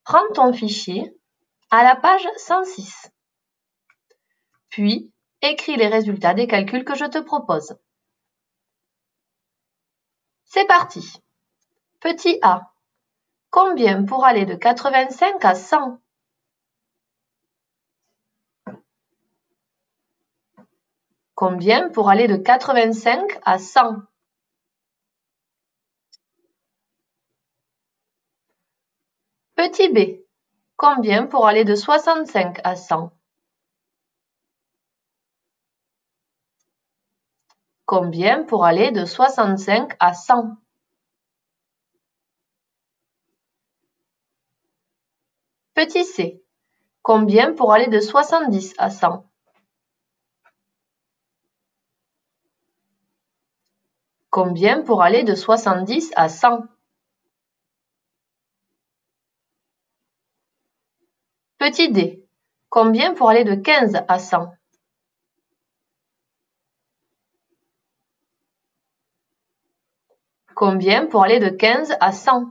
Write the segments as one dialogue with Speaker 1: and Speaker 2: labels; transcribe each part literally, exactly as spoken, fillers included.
Speaker 1: Prends ton fichier à la page cent six. Puis, écris les résultats des calculs que je te propose. C'est parti. Petit a. Combien pour aller de quatre-vingt-cinq à cent? Combien pour aller de quatre-vingt-cinq à cent? Petit b. Combien pour aller de soixante-cinq à cent? Combien pour aller de soixante-cinq à cent? Petit c. Combien pour aller de soixante-dix à cent? Combien pour aller de soixante-dix à cent? Petit d. Combien pour aller de quinze à cent? Combien pour aller de quinze à cent?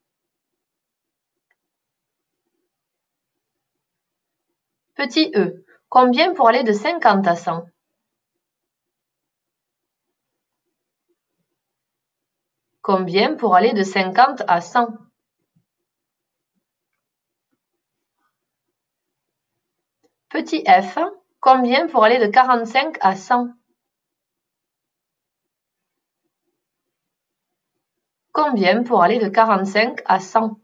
Speaker 1: Petit e. Combien pour aller de cinquante à cent? Combien pour aller de cinquante à cent? Petit f. Combien pour aller de quarante-cinq à cent? Combien pour aller de quarante-cinq à cent?